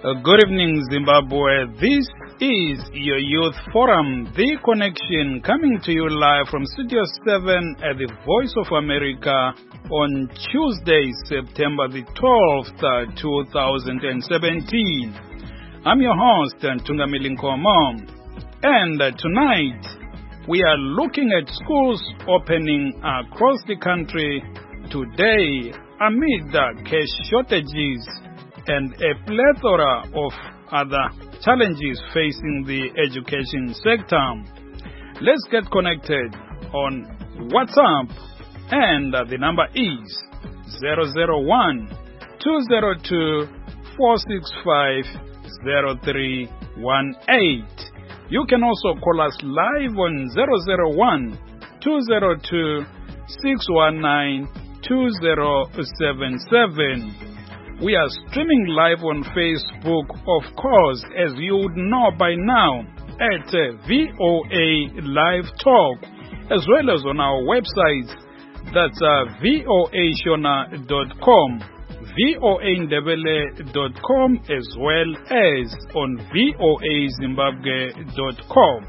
Good evening, Zimbabwe. This is your Youth Forum, The Connection, coming to you live from Studio 7 at the Voice of America on Tuesday, September the 12th, 2017. I'm your host, Tungamili Nkomo, and tonight we are looking at schools opening across the country today amid cash shortages and a plethora of other challenges facing the education sector. Let's get connected on WhatsApp, and the number is 001-202-465-0318. You can also call us live on 001-202-619-2077. We are streaming live on Facebook, of course, as you would know by now, at VOA Live Talk, as well as on our website, that's voashona.com, voandebele.com, as well as on voazimbabwe.com.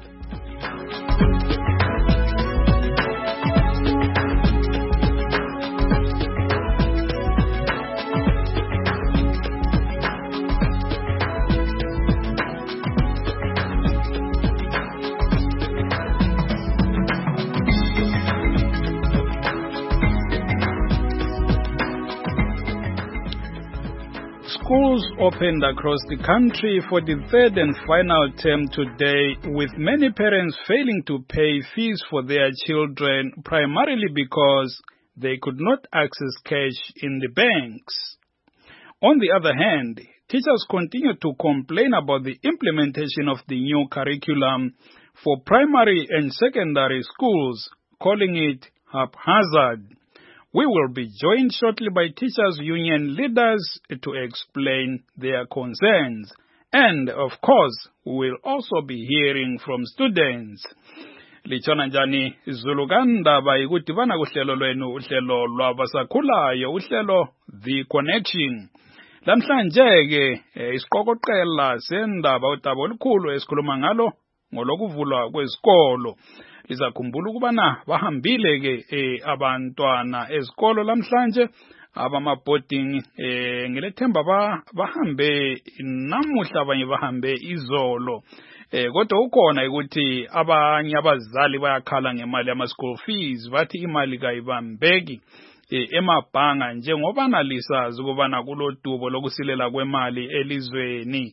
Schools opened across the country for the third and final term today, with many parents failing to pay fees for their children, primarily because they could not access cash in the banks. On the other hand, teachers continue to complain about the implementation of the new curriculum for primary and secondary schools, calling it haphazard. We will be joined shortly by teachers' union leaders to explain their concerns. And, of course, we will also be hearing from students. Lichona njani Zuluganda bayikuthi bana kuhlelo lwenu uhlelo lwabasakhulayo uhlelo The Connection. Lamhlanje ke isiqokoqela sendaba udaba olukhulu esikhuluma ngalo ngolokuvulwa kwezikolo. Lizakhumbula ukubana bahambile ke abantwana ezikolo lamhlanje abama-boarding ngilethemba bahambe namuhla abanye bahambe izolo kodwa ukhona ukuthi abanye abazali bayakhala ngemali yama-school fees bathi imali kayibambeki emabhanga njengoba nalisazi ukubana kulodubo lokusilela kwemali elizweni.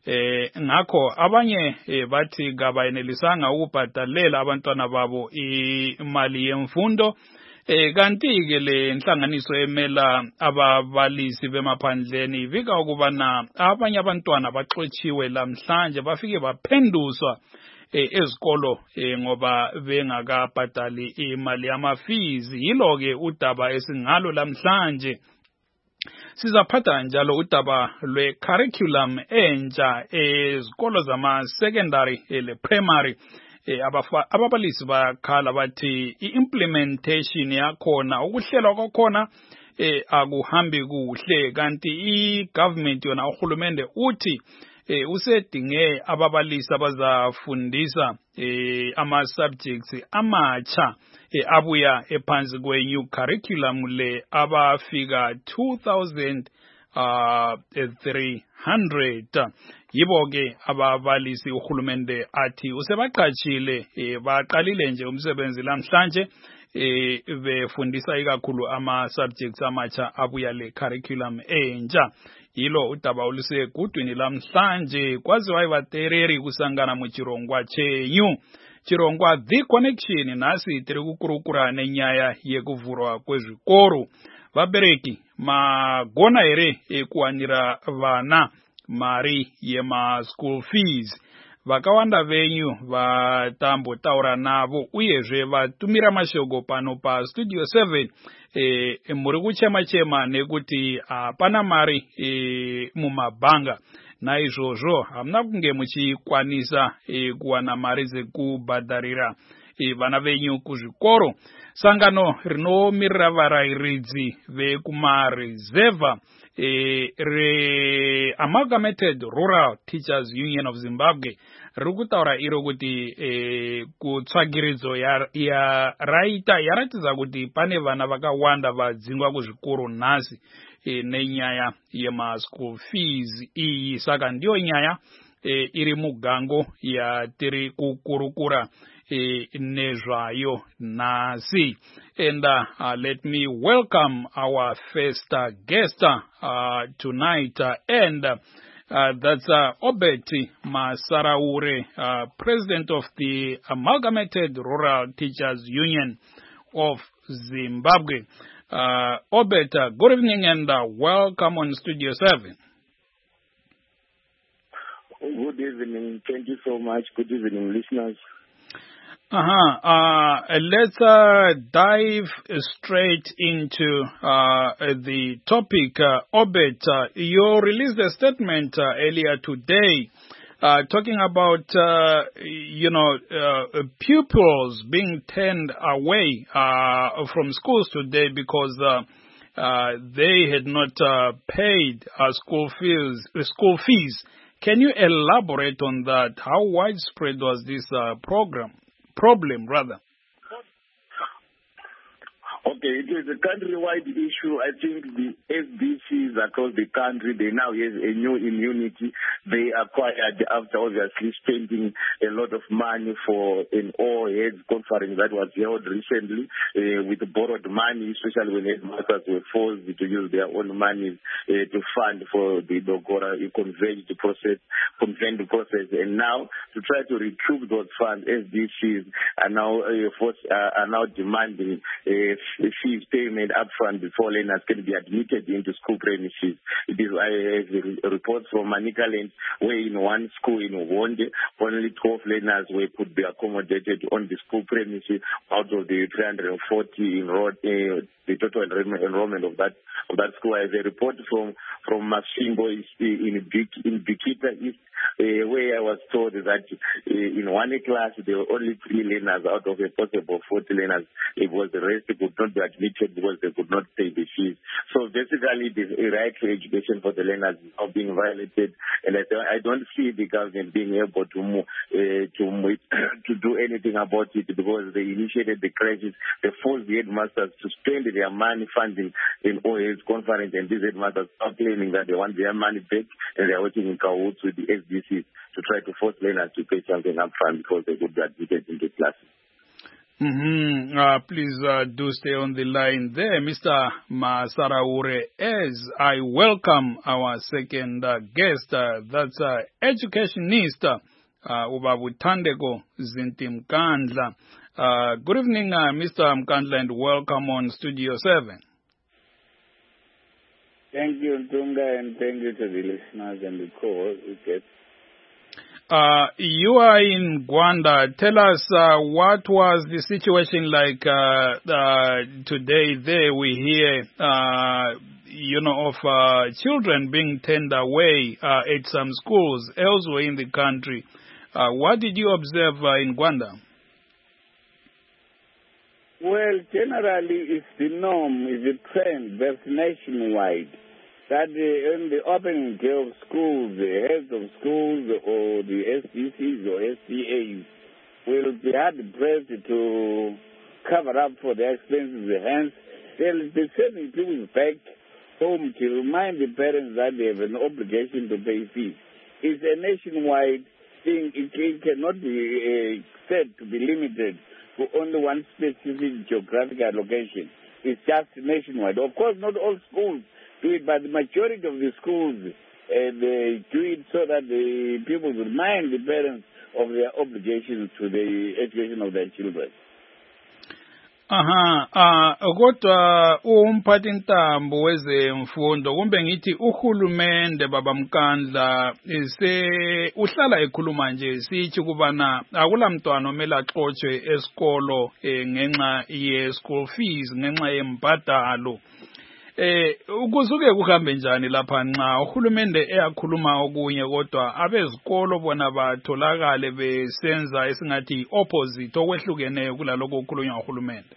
Ngakho abanye bathi kabayenelisanga ukubhadalela abantwana babo imali yemfundo, kanti ke le nhlanganiso emela ababalisi bemaphandleni ivika ukubana abanye abantwana baxotshiwe lamhlanje bafike baphenduswa ezikolo ngoba bengakabhadali imali yama-fees. Yilo ke udaba esingalo lamhlanje. Sizaphatha njalo udaba lwe-curriculum entsha ezikolo zama-secondary le-primary. Ababalisi bayakhala bathi i-implementation yakhona, ukuhlelwa kwakhona akuhambi kuhle, kanti i-government yona uhulumende uthi usedinge ababalisi abazafundisa ama-subjects amatsha abuya ephansi kwe-new curriculum le abafika 2,300. Yibo ke ababalisi uhulumende athi usebaqatshile, baqalile nje umsebenzi lamhlanje befundisa ikakhulu ama-subjects amatsha abuya le curriculum entsha. Yilo udaba olusegudwini lamhlanje kwaziwa ibatereri kusangana mu chirongwa chenyu. Chirongwa The Connection nasi tiri kukurukura nenyaya yekuvurwa kwezvikoro. Vabereki magona here kuwanira vana mari yema-school fees. Vakawanda venyu vatambotaura navo uyezve vatumira mashoko pano pa Studio 7 muri kuchema nekuti hapana mari mumabhanga. Naizvozvo hamuna kunge muchikwanisa kuwana mari dzekubhadharira vana venyu kuzvikoro. Sangano rinomirira varairidzi vekumareserva Amalgamated Rural Teachers Union of Zimbabwe riri kutaura iro kuti kutsvagiridzo yaraita yaratidza kuti pane vana vakawanda vadzingwa kuzvikoro nhasi nenyaya yemaschool fees iyi. Saka ndiyo nyaya iri mugango yatiri kukurukura nezvayo nhasi. And let me welcome our first guest tonight, and that's Obert Masaraure, President of the Amalgamated Rural Teachers Union of Zimbabwe. Obert, good evening and welcome on Studio 7. Good evening. Thank you so much. Good evening, listeners. Let's dive straight into the topic. Obert, you released a statement earlier today talking about, pupils being turned away from schools today because they had not paid school fees. Can you elaborate on that? How widespread was this problem? Okay, it is a countrywide issue. I think the SBCs across the country, they now have a new immunity. They acquired after obviously spending a lot of money for an all-heads conference that was held recently with borrowed money, especially when headmasters were forced to use their own money to fund for the Dogora convent process. And now, to try to recoup those funds, SBCs are now demanding fees payment upfront before learners can be admitted into school premises. It is reports from Manicaland, where in one school in Wonde, only 12 learners could be accommodated on the school premises out of the 340 enrolled. The total enrollment of that school. As a report from Masimbo in Bikita East, where I was told that in one class there were only 3 learners out of a possible 40 learners. It was the rest could not be admitted because they could not pay the fees. So basically, the right to education for the learners is now being violated, and I don't see the government being able to do anything about it because they initiated the crisis. They forced the headmasters to spend their money funding in OA's conference, and these headmasters are claiming that they want their money back, and they are working in cahoots with the SDC to try to force learners to pay something up front because they could be admitted into classes. Please do stay on the line there, Mr. Masaraure, as I welcome our second guest. That's educationist Ubabuthandeko Zinti Mkandla. Good evening, Mr. Mkandla, and welcome on Studio 7. Thank you, Ntunga, and thank you to the listeners and the call. You are in Gwanda. Tell us what was the situation like today there. We hear, of children being turned away at some schools elsewhere in the country. What did you observe in Gwanda? Well, generally, it's the norm, it's a trend that's nationwide. That in the opening day of schools, the heads of schools or the SDCs or SDAs will be hard pressed to cover up for their expenses. Hence, they'll be sending people back home to remind the parents that they have an obligation to pay fees. It's a nationwide thing. It cannot be said to be limited to only one specific geographic location. It's just nationwide. Of course, not all schools do it, but the majority of the schools they do it so that the people remind the parents of their obligations to the education of their children. Kodwa umphathintambo wezemfundo kumbe ngithi uhulumende baba Mkandla uhlala ekhuluma nje sithi kubana akulamntwana omele axotshwe esikolo ngenxa ye school fees ngenxa yembadalo. ukuzuke kuhambe njani lapha nxa uhulumende eyakhuluma okunye kodwa abezikolo bona batholakale besenza esingathi opposite okwehlukeneyo kulaloko okukhulunywa uhulumende?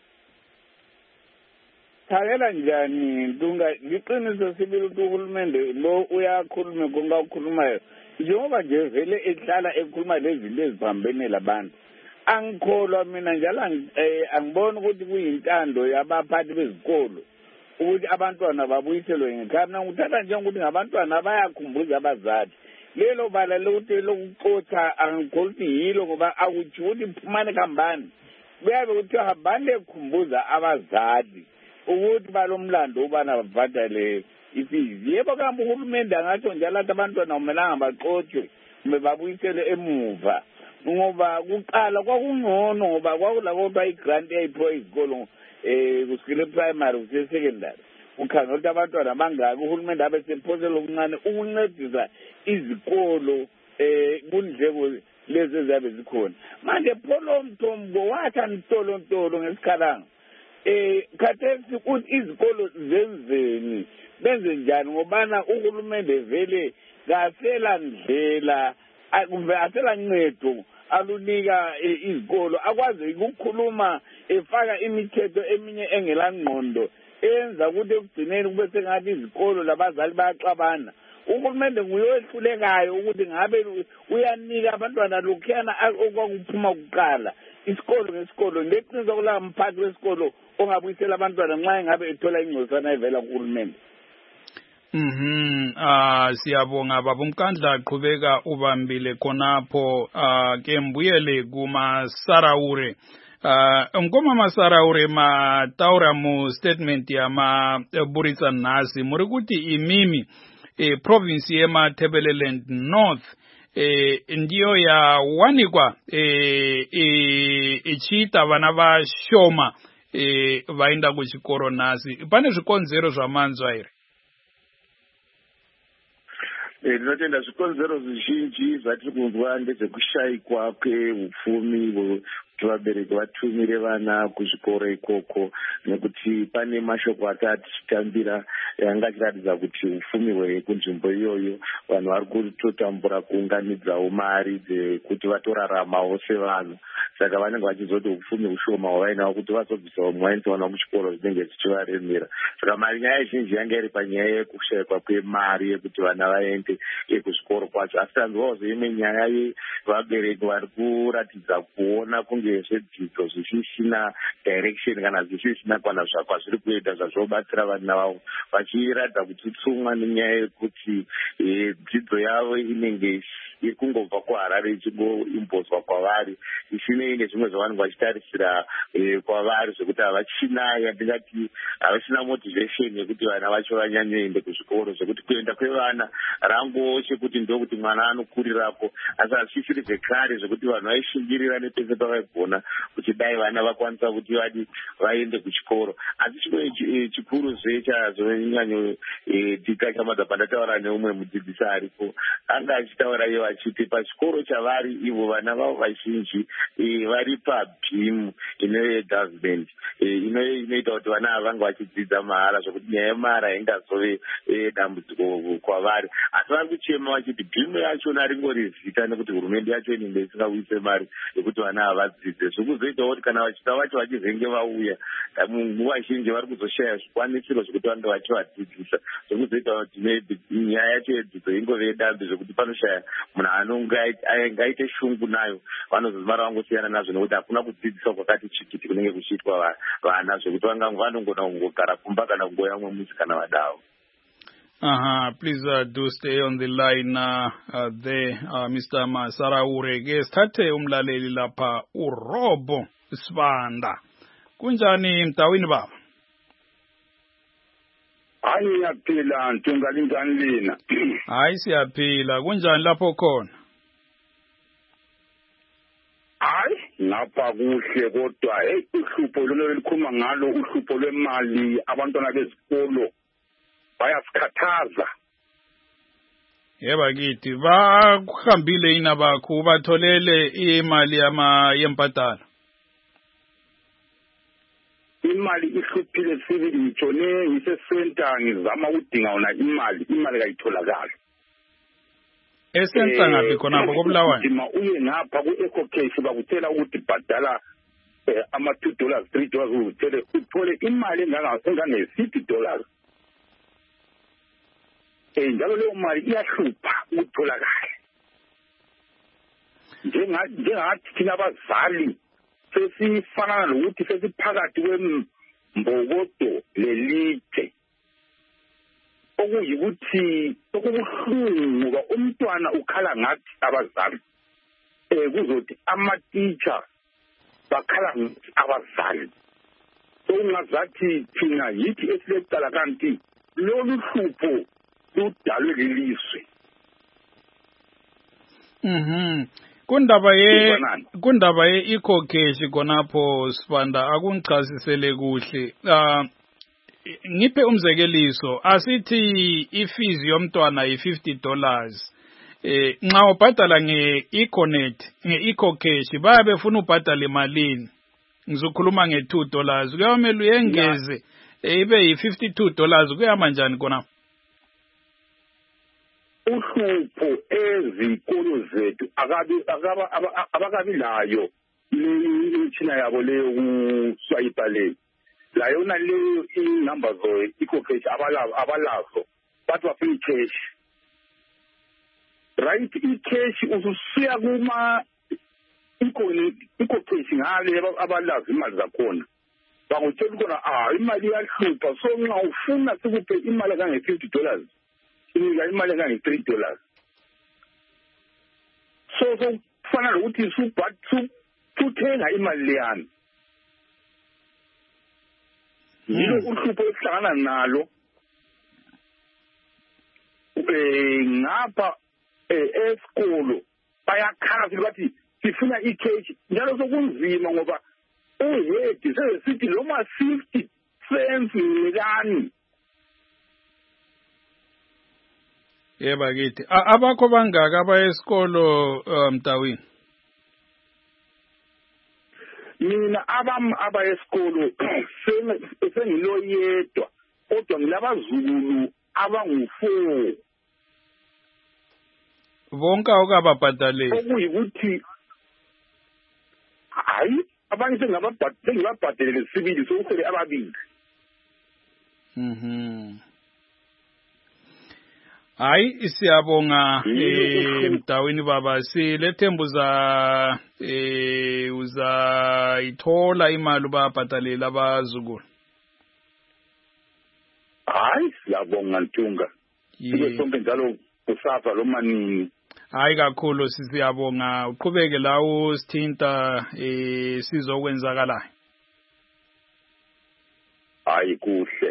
Thakela njani Ntunga, liqiniso sibili ukuthi uhulumende lo uyakhuluma kongakhulumayo njengoba nje vele ehlala ekhuluma lezi zinto ezihambene labantu. Angikholwa mina njalo angiboni ukuthi kuyintando yabaphathi bezikolo ukuthi abantwana babuyiselwe ngekhaya. Mina ngithatha njengokuthi ngabantwana bayakhumbuza abazali. Lelo bala lokuthi lokuxotha angikholwa ukuthi yilo ngoba akuthi ukuthi phumane kambani. Kuyabe kuthiwa habane khumbuza abazali ukuthi balomlando ubana bavadale ifizi. Yebo kambe uhulumende angatsho njalo athi abantwana kumelanga baxotshwe kumbe babuyisele emuva. Ngoba kuqala kwakungcono ngoba kwakulakho i-grant eyayiphiwa izikolo kusikele primary kuse-secondary. Ukhangela ukuthi abantwana bangaki uhulumende abe sephosela okuncane ukuncedisa izikolo kundleko lezi eziyabe zikhona. Manje pholo mthombo wathi ntolo ngesikhalanga. Khathesi ukuthi izikolo zenzeni benze njani ngobana uhulumende vele kasela ndlela asela ncedo alunika izikolo akwazi ukukhuluma efaka imithetho eminye engelangqondo enza ukuthi ekugcineni kube sengathi izikolo labazali bayaxabana. Uhulumende nguyehlulekayo ukuthi ngabe uyanika abantwana lokhuyana okwakuphuma kuqala isikolo ngesikolo. Ngeqiniso kula mphathi wesikolo ongabuyisela abantwana nxa engabe ethola ingcosana evela kuhulumende. Siyabonga baba uMkandla aqhubeka ubambile khonapho. Ke mbuyele kuMasaraure. Ngoma Masaraure mataura mu statement ya Buritsa Nasi muri kuti imimi province yema Thebeleland North ndiyo ya wanikwa ichita vana va shoma vaenda kuchikoro Nasi. Pane zvikonzero zvamanzwa here? Ndinotenda zvikonzero zvizhinji zvatiri kunzwa ndezvekushayikwa kweupfumi kuti vabereki vatumire vana kuzvikoro ikoko, nekuti pane mashoko akati tichitambira anga achiratidza kuti upfumi hwekunzvimbo iyoyo vanhu vari kutotambura kuunganidzawo mari dzekuti vatoraramawo sevanhu. Saka vanenge vachizoti upfumi ushoma hwavainawo kuti vazobvisawo mwainzowana kuchikoro zvinenge zvichivaremera. Saka mari nyaya zhinji yanga iri panyaya yekushayikwa kwemari yekuti vana vaende kuzvikoro kwacho. Asi tanzwawo imwe nyaya yevabereki vari kuratidza kuona kunge zvedzidzo zvisisina direction kana zvisisina kana zviri kuita zvazvobatsira vana vavo, vachiratidza kutsutsumwa nenyaya yekuti dzidzo yavo inenge iri kungobva kuHarare ichingoimbozwa kwavari isinei nezvimwe zvavanenge vachitarisira kwavari zvekuti yatingati havachina motivation yekuti vana vacho vanyanyoende kuzvikoro, zvekuti kuenda kwevana rangowo chekuti ndokuti mwana anokurirako, asi hazvisiri zvekare zvekuti vanhu vaishingirira nepese pavaigona kuti dai vana vakwanisa kuti vaende kuchikoro. Asi chimwe chikuru chazonyanyotika chamadza pandataura neumwe mudzidzisi aripo, anga achitaura iye achiti pachikoro chavari ivo vana vavo vazhinji vari pabhimu inoyegovernment inoita kuti vana ava vanga vachidzidza mahara, zvokuti nyaya yemahara ingazove dambudziko kwavari. Asi vari kuchema vachiti bhimu yachona ringori zita nekuti hurumende yacho inenge isingauyise mari yekuti vana ava vadzidze. Zvekuzoitawo kuti kana vachita vacho vachizenge vauya nguva zhinji vari kuzoshaya zvikwanisiro zvekuti vange vachivadzidzisa, zvekuzoita kuti nyaya yacho yedzidzo ingove dambe zvekuti panoshaya munhu angaite shungu nayo, vanozozimara vangosiyana nazvo nekuti hakuna kudzidziswa kwakati chikiti kunenge kuchiitwa vana, zvekuti vanongona kungogara kumba kana kungoya mwemuzi kana vadavo. Please do stay on the line there, Mr. Masaraure. Gesithathe umlaleli lapha uRobo Sibanda. Kunjani mtawini baba? Hayi ngiyaphila Ntunga, linjani lina? Hayi siyaphila. Kunjani lapho khona? Hayi ngapha kuhle, kodwa uhlupho lolo likhuluma ngalo, uhlupho lwemali abantwana besikolo bayasikhathaza. Yeba kithi bakuhambile yini abakho batholele imali yempatala? imali ihluphile sibili ngitshone ngisesenta ngizama ukudinga wona imali kayitholakala esenta ngaphi khonapho koBulawayo uye ngapha ku-EcoCash bakutshela ukuthi bhadala ama-$2 $3 uthole imali engange-$50 njalo leyo mali iyahlupha ukutholakala njengathi thina abazali sesifanana lokuthi sesiphakathi kwembokodo lelithe okuyikuthi okubuhlungu ngoba umntwana ukhala ngathi abazali kuzothi ama-teacher bakhala ngathi abazali sokungazathi thina yithi esilecala kanti lolu hlupho ludalwe lilizwe kundaba ye-EcoCash khonapho Sibanda akungichasisele kuhle ngiphe umzekeliso asithi ifees yomntwana yi$50 nxa ubhadala nge-EcoCash bayabe befuna ubhadala imalini ngizokhuluma nge$2 kuyamele uyengeze ibe yi$52 kuyama njani khona uhlupho ezikolo zethu abakabi layo imitshina yabo leyo kuswayipa leyo layona leyo inumber zo-EcoCash abalazo bathi bafuna i-cash right i-cash ususiya EcoCash ngale abalazo imali zakhona bakutshela khona imali iyahlupha so nxa ufuna sikuphe imali kange-$50 sinika imali engange-$3 so kufana lokuthi suthenga imali leyana yilo uhlupho esihlangana nalo ngapha esikolo bayakhala bathi sifuna i-cash njalo sokunzima ngoba uhedi sesithi noma 50 cents nikani yeba kithi abakho bangaka abayesikolo Mtawini mina abayesikolo sengiloyedwa kodwa ngilabazukulu abangu-4 bonke awukababhadaleli okuyikuthi hayi abanye sengibabhadalele sibili sokusele ababili hayi siyabonga Mtawini baba silethemba uzayithola imali ubabhadalela abazukulu hayi siyabonga Ntunga sibe sonke njalo kusafa lo manini hayi kakhulu siyabonga uqhubeke la usithinta sizokwenzakalayo hayi kuhle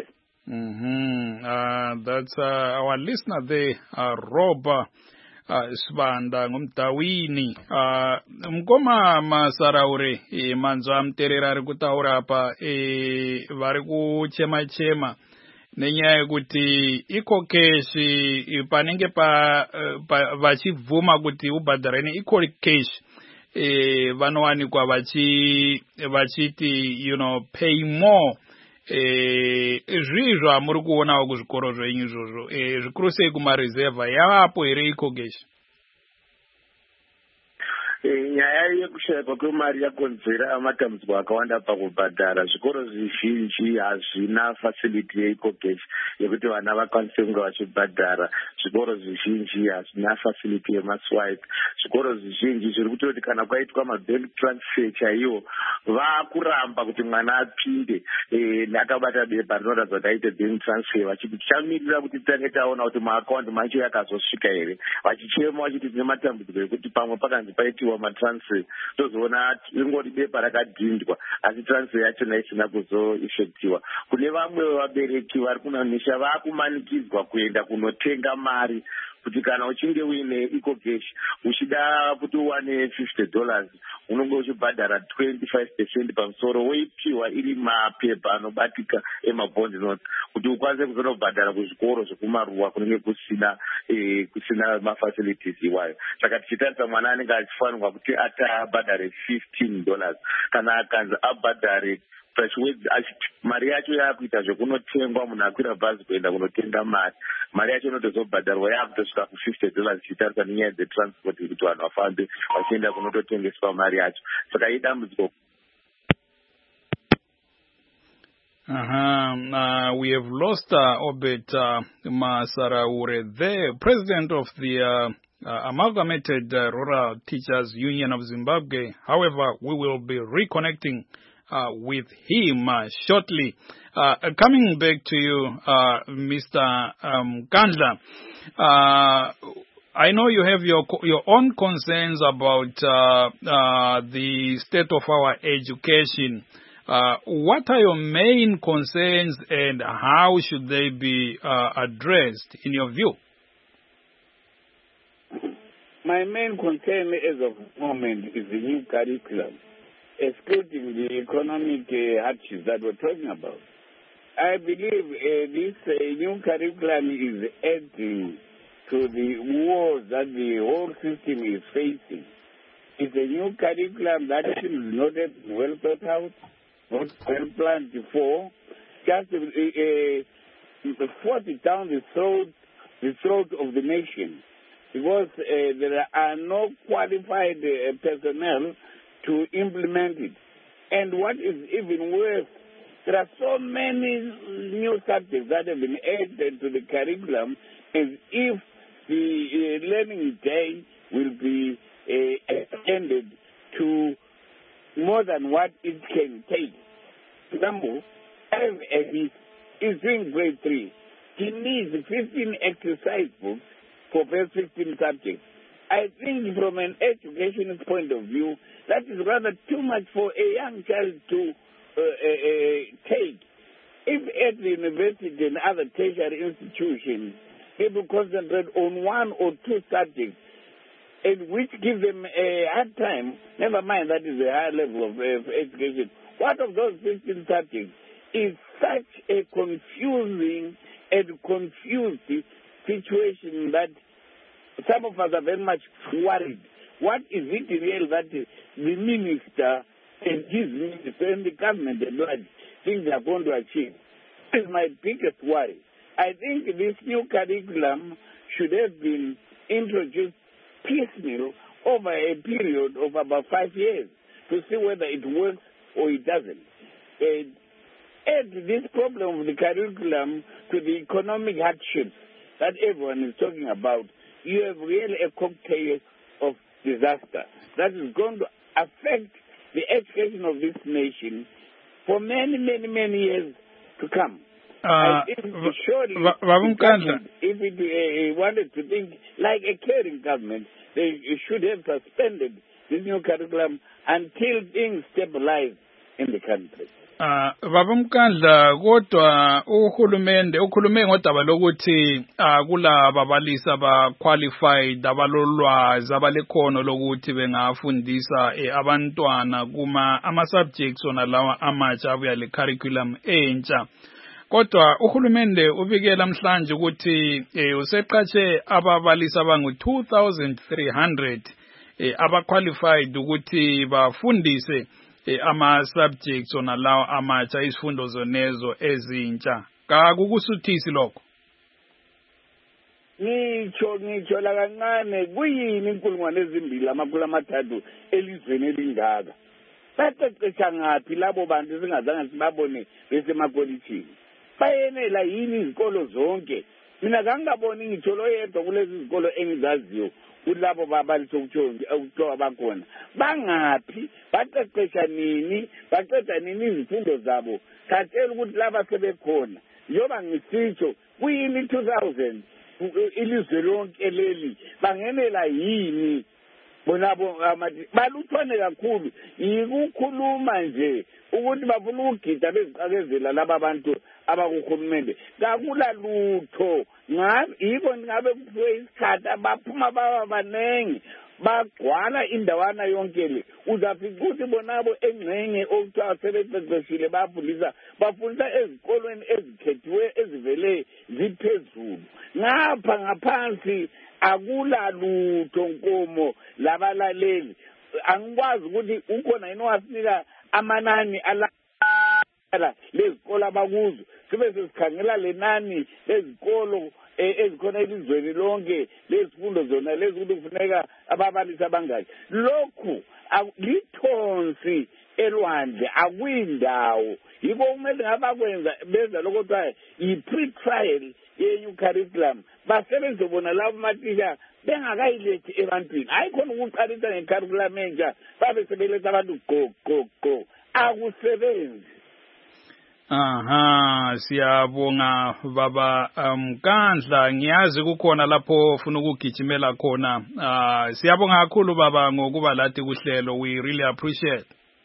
that's our listener there, Roba Sibanda ngumdawini mkoma masaraure manzwa mterera ari kutaura apa vari kuchema nenyaya yekuti EcoCash panenge vachibvuma kuti ubhadhare ne-EcoCash vanowanikwa vachiti pay more zvizvo hamuri kuonawo kuzvikoro zvenyu izvozvo zvikuru sei kumareserva yavapo here EcoCash nyaya yekushayikwa kwemari yakonzera amatambudziko akawanda pakubhadhara. Zvikoro zvizhinji hazvina facility yeEcoCash yekuti vana vakwanise kunge vachibhadhara. Zvikoro zvizhinji hazvina facility yemaswipe. Zvikoro zvizhinji zviri kutoti kana kwaitwa mabank transfer chaiwo vakuramba kuti mwana apinde akabata bepa rinoratidza kuti aite bank transfer vachiti tichamirira kuti titange taona kuti maakaunti macho yakazosvika here, vachichema vachiti tine matambudziko ekuti pamwe pakanzi paitiwa matransfer tozoona ingori bepa rakadhindwa asi transfer yachona isina kuzoeffectiwa. Kune vamwe vabereki vari kunanisha vakumanikidzwa kuenda kunotenga mari kuti kana uchinge uine EcoCash uchida kuti uwane $50 unonge uchibhadhara 25% pamusoro woipiwa iri mapepa anobatika emabond note kuti ukwanise kuzonobhadhara kuzvikoro zvekumaruwa kunenge kusina mafacilities iwayo. Saka tichitarisa mwana anenge achifanirwa kuti abhadhare $15 kana akanzi abhadhare mari yacho yakuita zvekunotengwa munhu akwira bhazi kuenda kunotenga mari yacho inotozobhadharwa yakutosvika $50 ichitarisa nenyaya dzetransport kuti vanhu vafambe vachienda kunototengeswa mari yacho saka idambudziko. We have lost Obed Masaraure, the president of the Amalgamated Rural Teachers Union of Zimbabwe. However, we will be reconnecting with him shortly. Coming back to you, Mr. Kandla, I know you have your own concerns about the state of our education. What are your main concerns and how should they be addressed in your view? My main concern as of the moment is the new curriculum, excluding the economic hardships that we're talking about. I believe this new curriculum is adding to the woes that the whole system is facing. It's a new curriculum that is not well thought out, not well planned before, just force it down the throat of the nation, because there are no qualified personnel to implement it. And what is even worse, there are so many new subjects that have been added to the curriculum as if the learning day will be extended to more than what it can take. For example, is doing grade 3. He needs 15 exercise books for first 15 subjects. I think from an educationist point of view, that is rather too much for a young child to take. If at the university and other tertiary institutions, people concentrate on one or two subjects, and which gives them a hard time, never mind that is a high level of education. What of those 15 subjects is such a confusing and confused situation that some of us are very much worried. What is it real that the minister and his minister and the government at large think they are going to achieve? This is my biggest worry. I think this new curriculum should have been introduced piecemeal over a period of about 5 years to see whether it works or it doesn't. Add this problem of the curriculum to the economic hardships that everyone is talking about, you have really a cocktail of disaster that is going to affect the education of this nation for many, many, many years to come. If it wanted to think like a caring government, they should have suspended this new curriculum until things stabilize in the country. Babamkandla kodwa ukhulume ngodaba lokuthi kulaba balisa ba qualified abalolwazi abalekhono lokuthi bengafundisa abantwana kuma ama subjects ona lawa amatsha abuya le curriculum entsha. Kodwa uhulumende ubikela namhlanje ukuthi useqhatshe ababalisi abangu 2300 abaqualified ukuthi bafundise ama-subjects ona lawa amatsha isifundo zonezo ezintsha. Kakukusuthisi lokho? Ngitsho la kancane kuyini 2,300 elizweni elingaka. Baqeqesha ngaphi labo bantu singazange sibabone besemakolitshini? Bayenela yini izikolo zonke? Mina kangaboni ngitsho lo yedwa kulezi izikolo engizaziyo kulabo babalisi okuthiwa bakhona. Bangaphi? Baqeqesha nini? Baqeda nini izifundo zabo? Khathela ukuthi laba sebekhona. Njengoba ngisitsho kuyini 2000 ilizwe lonke leli bangenela yini? Bonabo baluthwane kakhulu yikukhuluma nje ukuthi bafuna ukugida beziqakezela laba bantu abakuhulumende. Kakula lutho yiko ngabe kufuwe isikhathi abaphuma baba banengi bagcwala indawana yonke le. Uzafika ukuthi bonabo engxenye okuthiwa sebeqeqeshile bafundisa ezikolweni ezikhethiwe ezivele ziphezulu. Ngapha ngaphansi akula lutho nkomo labalaleli. Angikwazi ukuthi ukhona yini wasinika amanani ala lezikolo abakuzo sibe sesikhangela lenani lezikolo ezikhona elizweni lonke lezifundo zona lezi kufuneka ababalisi abangaki. Lokhu lithonsi elwandle akwindawo yiko kumele ngabakwenza benza lokho kuthiwa yi-pre-trial ye-new curriculum basebenze bona labo matisha bengakayilethi ebantwini hayi khona ukuqalisa ngecurriculum entsha babe sebeletha abantu go akusebenzi. Aha, siyabonga baba Mkandla, ngiyazi kukhona lapho ufuna ukugijimela khona. Siyabonga kakhulu baba ngokuba lathi kuhlelo. We really appreciate.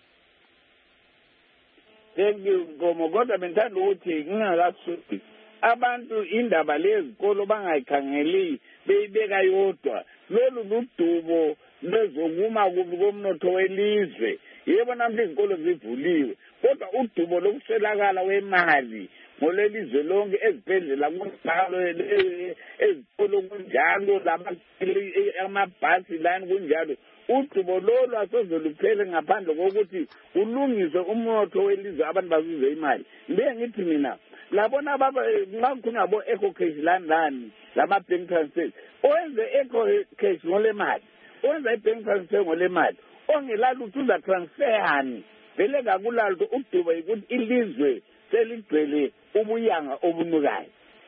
Thank you Ngomo, kodwa bengithanda ukuthi ngingakasuthi abantu indaba lezikolo bangayikhangeli beyibeka yodwa. Lolu ludubo lezokuma komnotho welizwe. Yebo namhla izikolo zivuliwe kodwa udubo lokuswelakala wemali ngolelizwe lonke ezibhedlela kunjalo ezikolo kunjalo amabhasi lani kunjalo. Udubo lolu asozoluphele ngaphandle kokuthi ulungiswe umnotho welizwe abantu bazuze imali. Ngithi mina labona baba ngakhona bo eco cash lani lama bank transfer owenze eco cash ngole mali owenza ibank transfer ngole mali ongelala uza transferani vele kakulalo uduba ukuthi ilizwe seligcwele ubuyanga obunukayo.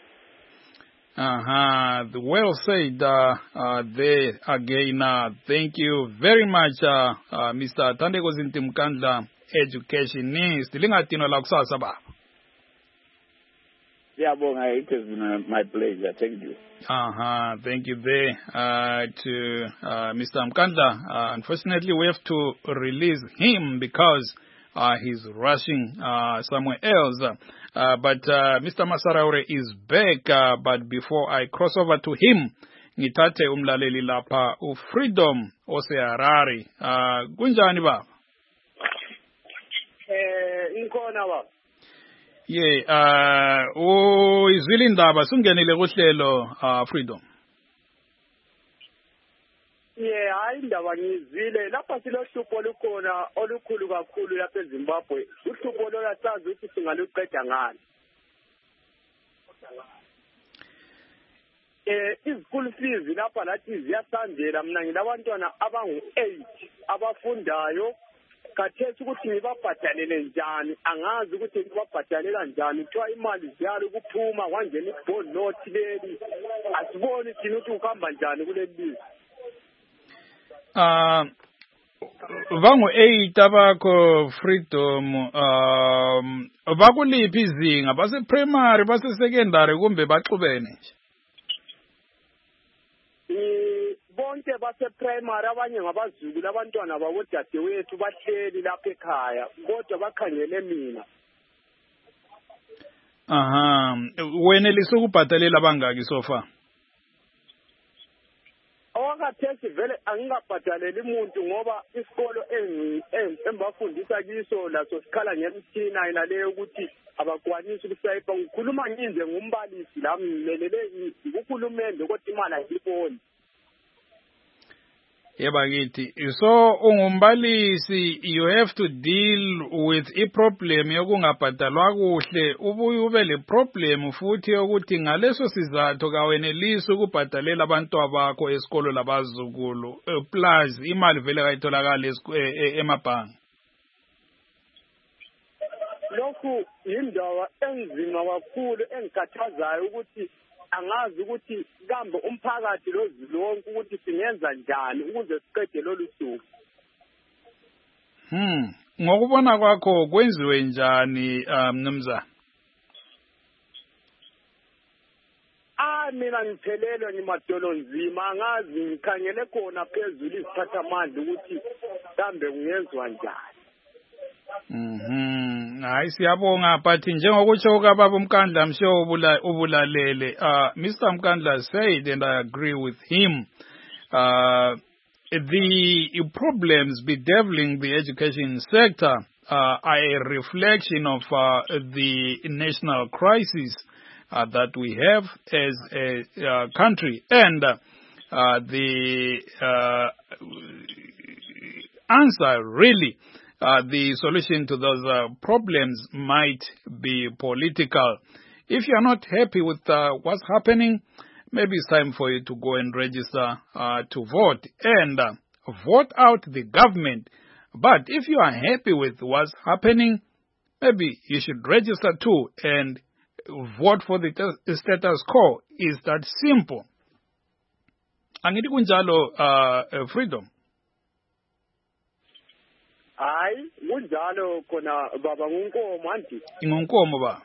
Well said there again. Thank you very much, Mr. Thandekozinti Mkandla, educationist. Lingatino la kusasa baba. Siyabonga, it has been my pleasure. Thank you. Thank you there to Mr. Mkandla. Unfortunately, we have to release him because he's rushing somewhere else. But Mr. Masaraure is back. But before I cross over to him, ngithathe umlaleli lapha uFreedom oseHarare. Kunjani baba? Inkhona baba. Izwile indaba sungenile kuhlelo Freedom. Hayi indaba ngizile lapha silohlupho olukhona olukhulu kakhulu lapha eZimbabwe. Uhlupho lolasazi ukuthi singaluqeda ngani. School fees lapha lathi ziyasandela mina ngilabantwana abangu-8 abafundayo. Khathesi ukuthi ngibabhadalele njani angazi ukuthi ngibabhadalela njani kuthiwa imali ziyalo kuphuma kwangena i-bond note leli asiboni thina ukuthi ukuhamba njani kuleli lizwe. Bangu-8 abakho Freedom bakuliphi izinga base-primary base-secondary kumbe baxubene nje? Bonke base-primary abanye ngabazukulu abantwana babodadewethu bahleli lapha ekhaya kodwa bakhangele mina. Wena lisukubhadalela bangaki so far? Awakathesi vele angingabhadaleli umuntu ngoba isikolo engibafundisa kiso laso sikhala ngemthina inaleyo ukuthi abakwanisi ukusayipa. Ngikhuluma nginje ngumbalisi la ngimelele uhulumende ukuthi imali ayiboni. Yeba kithi. So ungumbalisi, you have to deal with a problem yokungabhadalwa kuhle ubuye ube le problem futhi yokuthi ngaleso sizathu kawenelisi ukubhadalela abantu bakho esikolo labazukulu plus imali vele kayitholakala emabhangi. Lokhu indaba enzima kakhulu engikhathazayo ukuthi angazi ukuthi kambe umphakathi lozilonke ukuthi singenza njani ukuze siqede lolu suku. Ngokubona kwakho kwenziwe njani mnumzana? Mina ngiphelelwe ngimadolo nzima angazi ngikhangele khona phezulu isiphathamandla ukuthi kambe kungenzwa njani. Hayi siyabonga but njengokutsho kababa Mkandla I'm sure ubulalele. Mr. Mkandla said and I agree with him. The problems bedeviling the education sector are a reflection of the national crisis that we have as a country, and the answer really the solution to those problems might be political. If you are not happy with what's happening, maybe it's time for you to go and register to vote and vote out the government. But if you are happy with what's happening, maybe you should register too and vote for the status quo. Is that simple? Angithi kunjalo Freedom. Hayi kunjalo khona baba ngunkomo anti. Ingunkomo ba.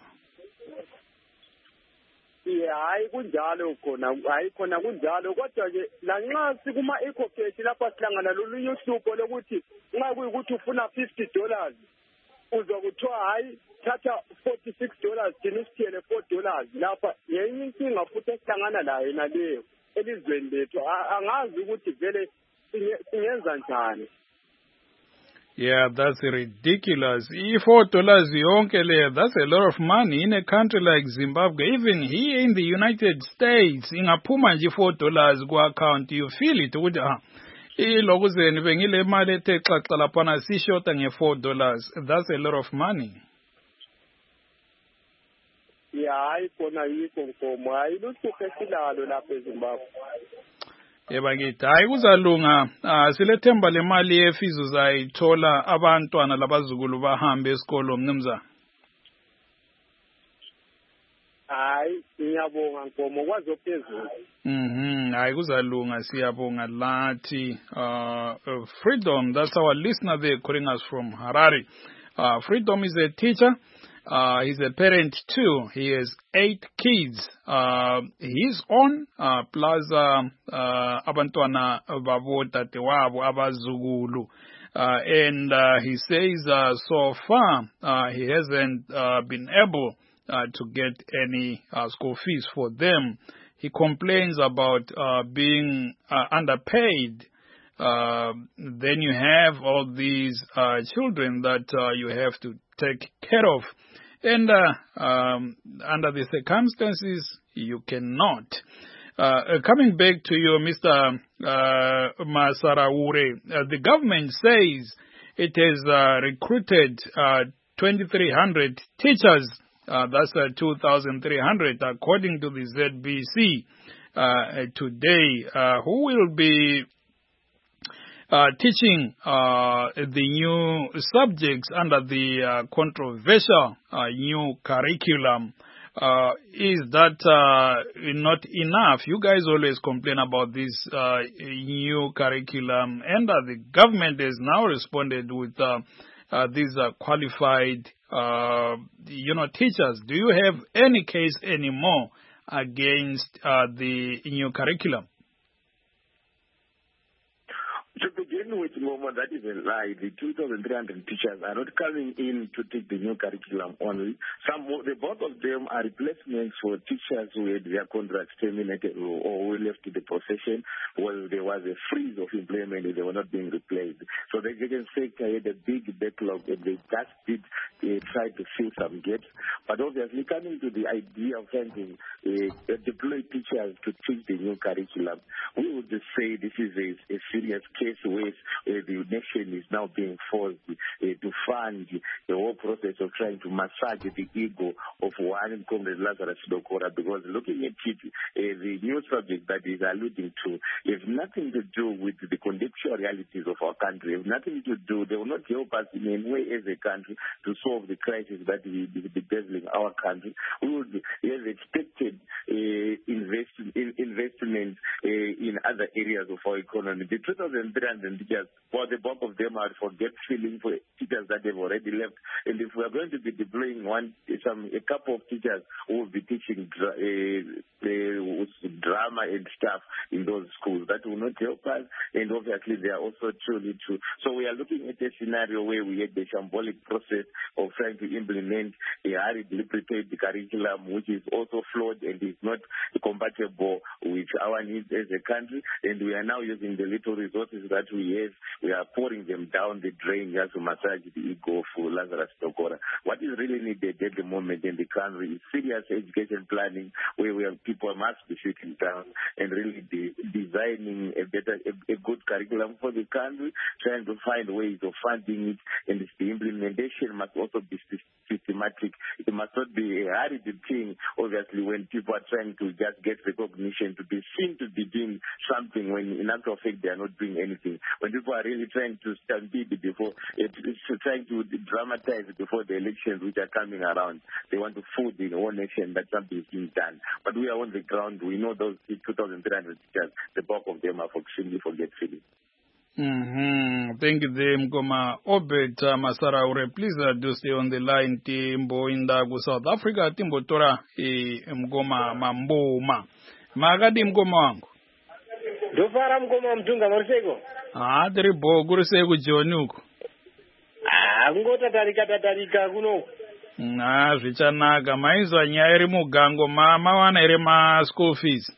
Hayi kunjalo khona kunjalo kodwa ke lanxa sikuma ecocash lapha sihlangana lolunye uhlupho lokuthi nxa kuyikuthi ufuna $50 uzokuthiwa hayi thatha $46 thina usithele $4 lapha yenye inkinga futhi esihlangana layo naleyo elizweni lethu angazi ukuthi vele singenza njani. Yeah, that's ridiculous. $4 yonke le, that's a lot of money in a country like Zimbabwe. Even here in the United States, ingaphuma nje $4 ku account, you feel it ukuthi ilokuzeni bengile mali ethe xaxa laphana sishota nge$4. That's a lot of money. Yeah, hayi khona yikho nkomo hayi luhlupho esilalo lapha eZimbabwe. Yeba ngithi hayi kuzalunga silethemba le mali yefizo zayithola abantwana labazukulu bahambe esikolo mnumzana. Hayi ngiyabonga nkomo kwazophezulu. Hayi kuzalunga siyabonga lathi Freedom, that's our listener there calling us from Harare. Freedom is a teacher. He's a parent too. He has 8 kids. He's on plus abantwana babo tate wabo abazukulu. And he says so far he hasn't been able to get any school fees for them. He complains about being underpaid. Then you have all these children that you have to take care of. And under the circumstances, you cannot. Coming back to you, Mr. Masaraure, the government says it has recruited 2,300 teachers. That's 2,300 according to the ZBC today. Who will be teaching the new subjects under the controversial new curriculum. Is that not enough? You guys always complain about this new curriculum, and the government has now responded with these qualified, teachers. Do you have any case anymore against the new curriculum? To begin with, Moma, that is a lie. The 2,300 teachers are not coming in to take the new curriculum only. Both of them are replacements for teachers who had their contracts terminated or who left the profession. Well, there was a freeze of employment and they were not being replaced. So the education sector had a big backlog and they just did try to fill some gaps. But obviously, coming to the idea of trying to deploy teachers to teach the new curriculum, we would just say this is a serious case where the nation is now being forced to fund the whole process of trying to massage the ego of one Comrade Lazarus Dokora, because looking at it, the new subject that is alluding to has nothing to do with the contextual realities of our country. Has nothing to do, they will not help us in any way as a country to solve the crisis that is bedeviling our country. We would have expected investment in other areas of our economy. The 2,300 teachers, well, the bulk of them are forget filling for teachers that they've already left. And if we are going to be deploying a couple of teachers who will be teaching drama and stuff in those schools, that will not help us. And obviously, they are also truly true. So we are looking at a scenario where we had the shambolic process of trying to implement a hurriedly prepared curriculum, which is also flawed and is not compatible with our needs as a country. And we are now using the little resources that we have, we are pouring them down the drain just to massage the ego for Lazarus Tokora. What is really needed at the moment in the country is serious education planning, where people must be sitting down and really designing a good curriculum for the country, trying to find ways of funding it, and the implementation must also be systematic. It must not be a hurried thing, obviously, when people are trying to just get recognition, to be seen to be doing something, when in actual fact they are not doing anything. When people are really trying to stampede before, trying to dramatize before the elections which are coming around, they want to fool the whole nation that something is being done. But we are on the ground. We know those 2,300 teachers, the bulk of them are extremely forgetful. Thank you, Mkoma Obed Masaraure. Please do stay on the line. Timbo Indagu, South Africa. Timbo Tora Mkoma Mamboma. Magadi Mkoma wangu. Dofara Mkoma Mtunga Marsego. Tiri bo Gurusegu Jonuku. Ngota tarika kuno. Zvichanaka. Maizwa nyaya iri mugango mawana iri ma school fees.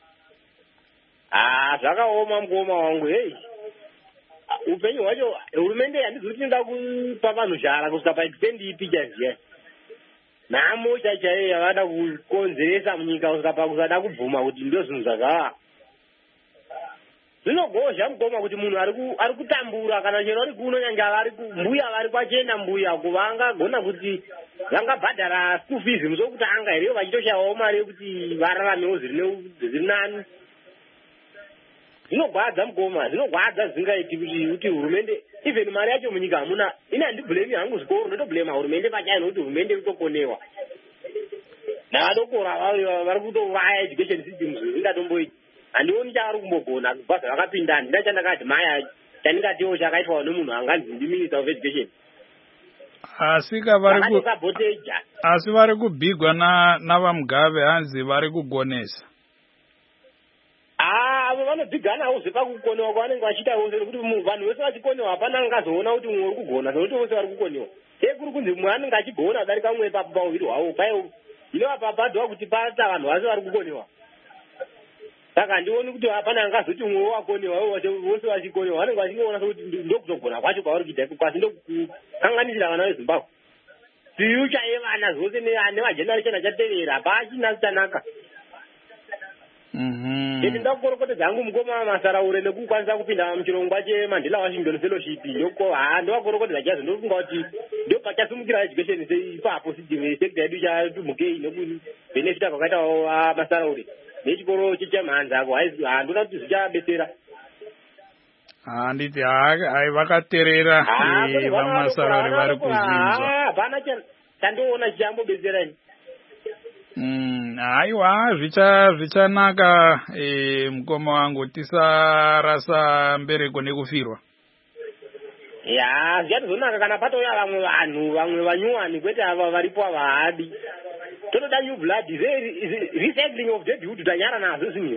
Zvakaoma Mkoma wangu. Hey. Upenyu hwacho hurumende yandizotinda kupa vanhu zhara kusvika paextend ipi chaziya. Namo chaichaiyo yakada kukonzeresa munyika kusvika pakusada kubvuma kuti ndo zvinhu zvakava. Zvinogozha Mkoma kuti munhu ari kutambura kana chero ari kuno nyanga mbuya vari kwachenda mbuya kuvangagona kuti vangabhadhara school fees muzokutanga here vachitoshawawo mari yekuti vararamewo zviri nani. Zvinogwadza Mkoma, zvinogwadza zvingaiti kuti hurumende even mari yacho munyika hamuna. Ine handiblame hangu zvikoro, ndotoblame hurumende pachayo nokuti hurumende inotokonewa. Navadokora vari kutovaya education systems zvingatomboiti. Handioni chavari kumbogona kubva zvavakapinda. Handina chandakati maya chandingatiwo chakaitwa nemunhu anganzi ndiminister of education. Asi vari kubhigwa navaMugabe hanzi vari kugonesa. Avo vanobhiganawo zvepakukonewa kwavanenge vachiitawo sekuti vanhu vese vachikonewa hapana angazoona kuti mumwe uri kugona sekuti vose vari kukonewa. Kuri kunzi mumwe anenge achigona kudarika mumwe pauviri hwavo paiwo inova papadwa kuti pata vanhu vase vari kukonewa. Saka handioni kuti hapana angazoti mumwe wakonewa vose vachikonewa vanenge vachingoona sekuti ndokutogona kwacho kwavari kuita kwasi ndokukanganisira vana veZimbabwe. Future yevana zvose nevageneration achatevera hapachina chanaka. Ndakukorokotedza hangu Mkoma Masaraure nekukwanisa kupinda muchirongwa cheMandela Washington Fellowship. Ndokukorokotedza chazo ndofunga kuti ndopachasumukira education ipapo sector yedu chatumukei nekubenefita kwakaita Masaraure nechikoro chemhanza ako handona kuti zvichabetsera. Handiti hai vakaterera vaMasaraure vari kuzinzwa. Hapana chandoona chichambobetserani. Aiwa zvichanaka Mkoma wangu, tisarasa mbereko nekufirwa. Zvichazonaka kana patouya vamwe vanhu vamwe vanyuwani kwete ava varipo avahadi. Totoda new blood, recycling of deadwood tanyara nazvo zvinhu.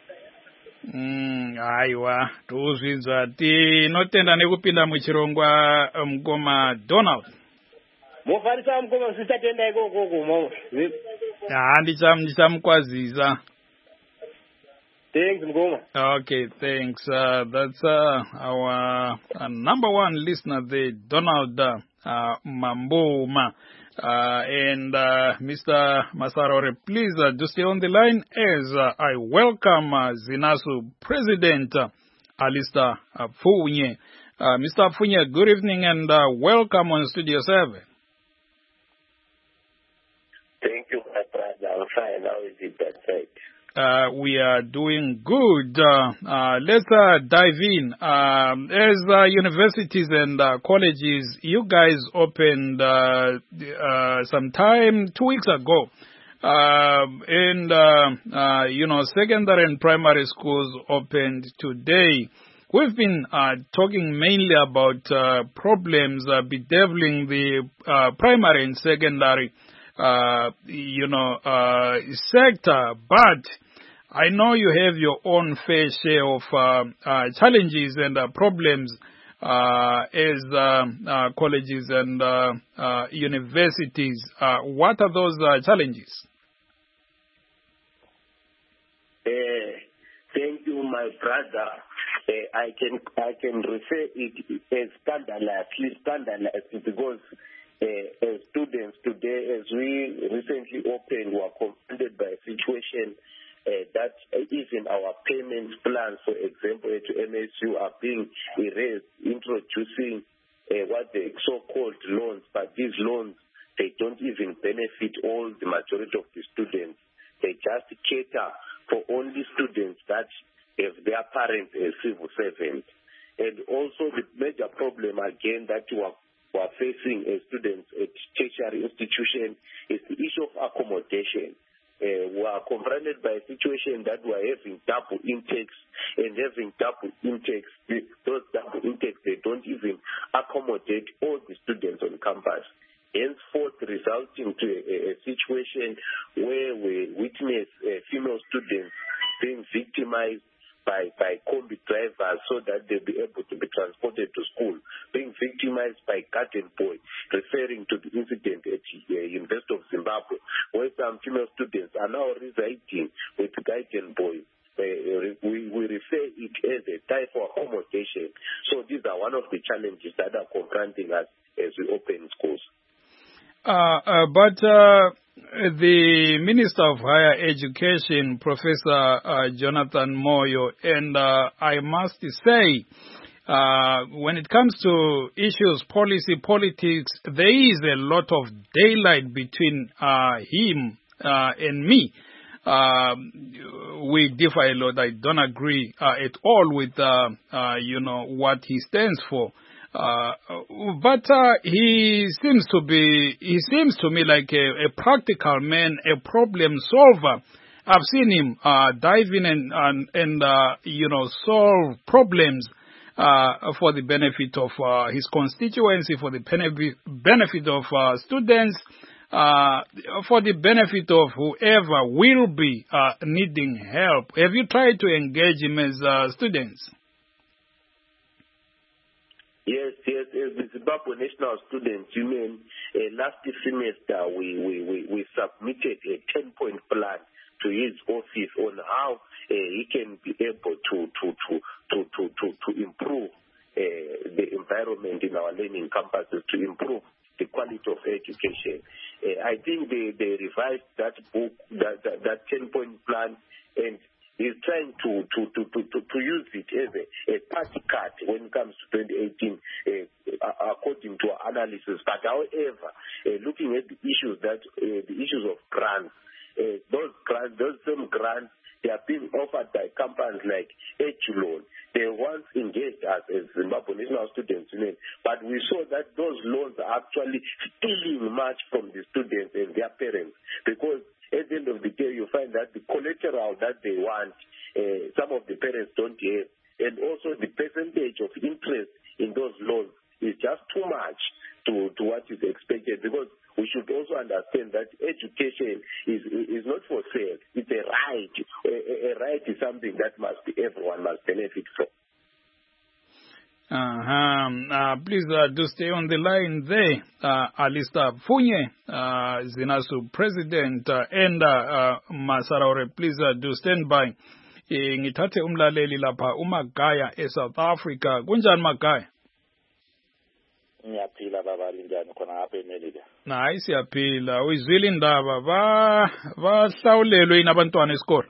Aiwa tozvinzwa. Tinotenda nekupinda muchirongwa Mkoma Donald. Mofarisa Mkoma sisatenda ikoko. Ndichamukwazisa. Thanks Mkoma. Okay, thanks. That's our number one listener there, Donald Mamboma. And Mr. Masaraure, please do stay on the line as I welcome Zinasu President Alistair Afunye. Mr. Afunye, good evening and welcome on Studio 7. Thank you, my brother. I'm fine. How is it that side? We are doing good. Let's dive in. As universities and colleges, you guys opened sometime 2 weeks ago. And secondary and primary schools opened today. We've been talking mainly about problems bedeviling the primary and secondary sector, but I know you have your own fair share of challenges and problems as colleges and universities. What are those challenges? Thank you, my brother. I can refer it as scandalized because as students today, as we recently opened, were confronted by a situation that even our payment plans, for example, to MSU are being erased, introducing what the so-called loans, but these loans, they don't even benefit all the majority of the students. They just cater for only students that have their parents as civil servants. And also the major problem again that we're facing as students at tertiary institutions is the issue of accommodation. We are confronted by a situation that we are having double intakes, and having double intakes, those double intakes, they don't even accommodate all the students on campus. Henceforth, resulting to a situation where we witness female students being victimized by combi drivers so that they'll be able to be transported to school, being victimized by garden boy, referring to the incident at University of Zimbabwe, where some female students are now residing with garden boys. We refer it as a type of accommodation. So these are one of the challenges that are confronting us as we open schools. But the Minister of Higher Education, Professor Jonathan Moyo, and I must say, when it comes to issues, policy, politics, there is a lot of daylight between him and me. We differ a lot. I don't agree at all with, what he stands for. But he seems to me like a practical man, a problem solver. I've seen him dive in and solve problems for the benefit of his constituency, for the benefit of students, for the benefit of whoever will be needing help. Have you tried to engage him as students? Yes, as the Zimbabwe National Students Union, last semester we submitted a 10-point plan to his office on how he can be able to improve the environment in our learning campuses, to improve the quality of education. I think they revised that book, that 10-point plan, and is trying to use it as a party card when it comes to 2018, according to our analysis. But however, looking at the issues of grants, those same grants, they are being offered by companies like EduLoan. They once engaged us as Zimbabwe National Students Union, but we saw that those loans are actually stealing much from the students and their parents, because at the end of the day, you find that the collateral that they want, some of the parents don't have, and also the percentage of interest in those loans is just too much to what is expected, because we should also understand that education is not for sale. It's a right. A right is something that everyone must benefit from. Please do stay on the line there. Alistair Funye, Zinasu President, and Masaraure, please do stand by. Ngithathe umlaleli lapha uMagaya eSouth Africa. Kunjani Magaya? Ngiyaphila baba linjani khona ngapha eMelika? Hayi siyaphila. Uyizwile indaba bahlawulelwe yini abantwana esikole?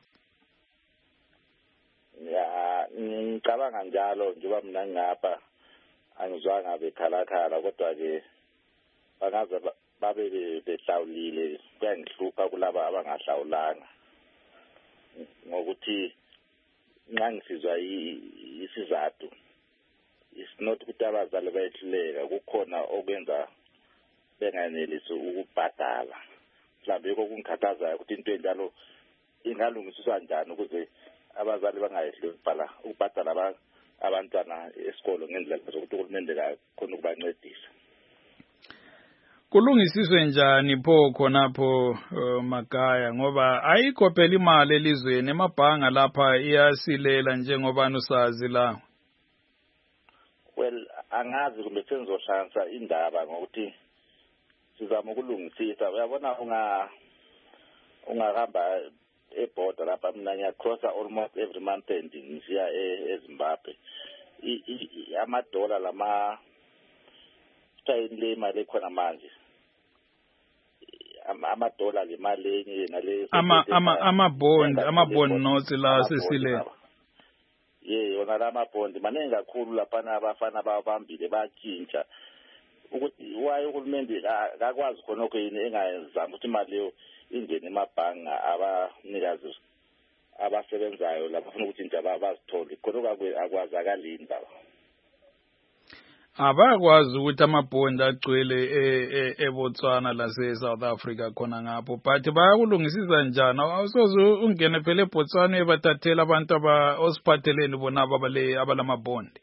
Ngicabanga njalo njengoba mina ngapha angizwanga bekhalakhala, kodwa ke bangaze babe behlawulile. Kuyangihlupha kulaba abangahlawulanga, ngokuthi nxa ngisizwa isizathu it's not ukuthi abazali bayehluleka, kukhona okwenza benganelisi ukubhadala. Mhlawumbe yikho kungikhathazayo ukuthi into enjalo ingalungisiswa njani ukuze abazali bangayehluleki ukubhadala abantwana esikolo ngendlela zokuthi uhulumende khona ukubancedisa. Kulungisiswe njani pho khonapho Magaya, ngoba ayikho phela imali elizweni, emabhanga lapha iyasilela njengoba usazi la? Well, angazi kumbe senzohlanganisa indaba ngokuthi sizama ukulungisisa. Uyabona ungahamba eborder lapha mina ngiyacrossa almost every month and ngisiya eZimbabwe amadola lama le imali ekhona manje amadola le mali enye nale amabond notes la sesile yona lama bond maningi kakhulu lapha abafana babambile batshintsha ukuthi waye uhulumende akakwazi khonokho yini engayenzanga ukuthi imali leyo ingene emabhanga abanikazi abasebenzayo labafuna ukuthi into abazithole khonokho akwazakali indaba abakwazi ukuthi amabhondi agcwele eBotswana lase-South Africa khona ngapho but bayakulungisisa njani awusoze ungene phela eBotswana ebathathela abantu osiphatheleni bona abalamabhondi